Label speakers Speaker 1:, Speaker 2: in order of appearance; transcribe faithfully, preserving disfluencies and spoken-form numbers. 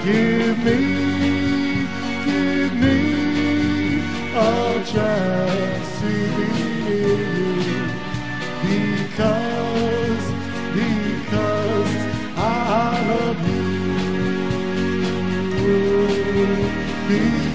Speaker 1: Give me, give me a chance to be in you, because, because I love you. Because